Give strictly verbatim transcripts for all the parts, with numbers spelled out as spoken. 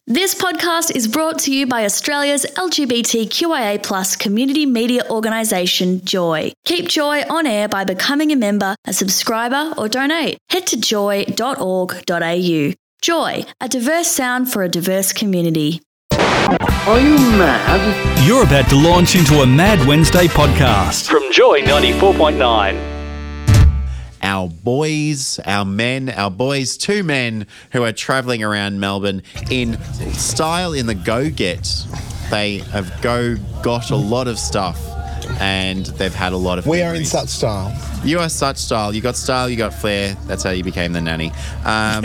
This podcast is brought to you by Australia's L G B T Q I A plus community media organisation, Joy. Keep Joy on air by becoming a member, a subscriber or donate. Head to joy dot org dot a u. Joy, a diverse sound for a diverse community. Are you mad? You're about to launch into a Mad Wednesday podcast from Joy ninety-four point nine. Our boys, our men, our boys, two men who are travelling around Melbourne in style in the go-get. They have go got a lot of stuff and they've had a lot of We memories. are in such style. You are such style. You got style, you got flair. That's how you became the nanny. Um,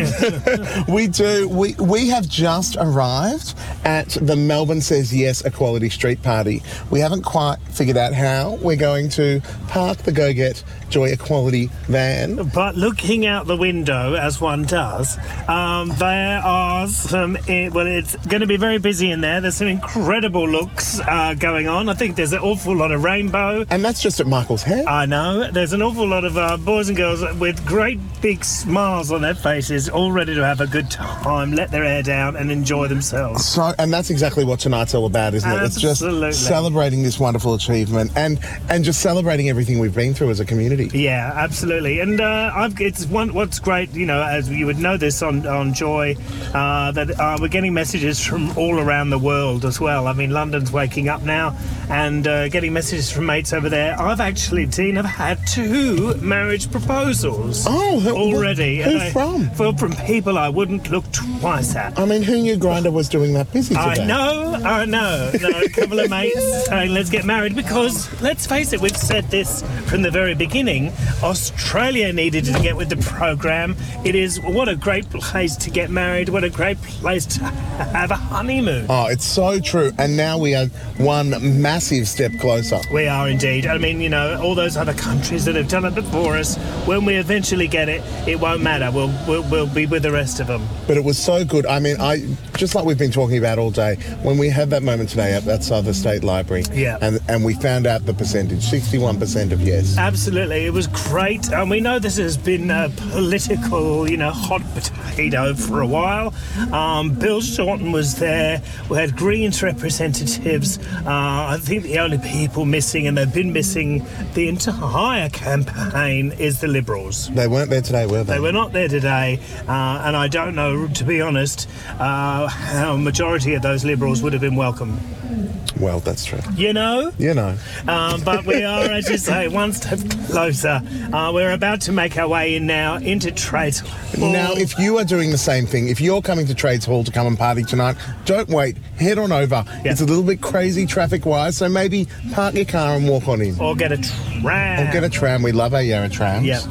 We do. We we have just arrived at the Melbourne Says Yes Equality Street Party. We haven't quite figured out how we're going to park the Go Get Joy Equality van. But looking out the window, as one does, um, there are some, eh, well, it's going to be very busy in there. There's some incredible looks uh, going on. I think there's an awful lot of rainbow. And that's just at Michael's Head. I know. There's an awful lot of uh, boys and girls with great big smiles on their faces, all ready to have a good time, let their hair down and enjoy themselves. So, and that's exactly what tonight's all about, isn't it? It's just Absolutely. celebrating this wonderful achievement and and just celebrating everything we've been through as a community. Yeah, absolutely. And uh, I've, it's one. What's great, you know, as you would know this on, on Joy, uh, that uh, we're getting messages from all around the world as well. I mean, London's waking up now and uh, getting messages from mates over there. I've actually, Dean, I've had two marriage proposals Oh, who- already. who And I- from? Well, from people I wouldn't look twice at. I mean, who knew Grindr was doing that busy today? I know, I know. No, a couple of mates saying let's get married because, let's face it, we've said this from the very beginning. Australia needed to get with the program. It is, what a great place to get married. What a great place to have a honeymoon. Oh, it's so true. And now we are one massive step closer. We are indeed. I mean, you know, all those other countries that have done it before us, when we eventually get it, it won't matter. We'll, we'll, we'll be with the rest of them. But it was so good. I mean, I just like we've been talking about all day, when we had that moment today at that Southern State Library, Yeah. and, and we found out the percentage, sixty-one percent of yes. Absolutely, it was great, and we know this has been a political, you know, hot potato for a while. Um, Bill Shorten was there. We had Greens representatives. Uh, I think the only people missing, and they've been missing the entire campaign, is the Liberals. They weren't there today, were they? They were not there today, uh, and I don't know, to be honest, uh, how a majority of those Liberals would have been welcome. Well, that's true. You know? You know. Um, but we are, as you say, one step closer. Uh, we're about to make our way in now into Trades Hall. Now, if you are doing the same thing, if you're coming to Trades Hall to come and party tonight, don't wait. Head on over. Yeah. It's a little bit crazy traffic-wise, so maybe park your car and walk on in. Or get a tram. Or get a tram. We love our Yarra trams. Yeah.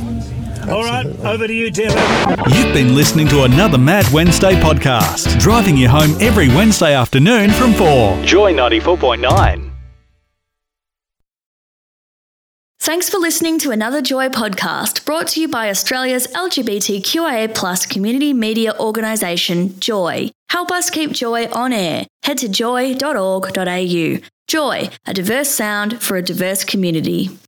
All right, Absolutely. over to you, Dylan. You've been listening to another Mad Wednesday podcast, driving you home every Wednesday afternoon from four. Joy ninety-four point nine. Thanks for listening to another Joy podcast brought to you by Australia's L G B T Q I A plus community media organisation, Joy. Help us keep Joy on air. Head to joy dot org dot a u. Joy, a diverse sound for a diverse community.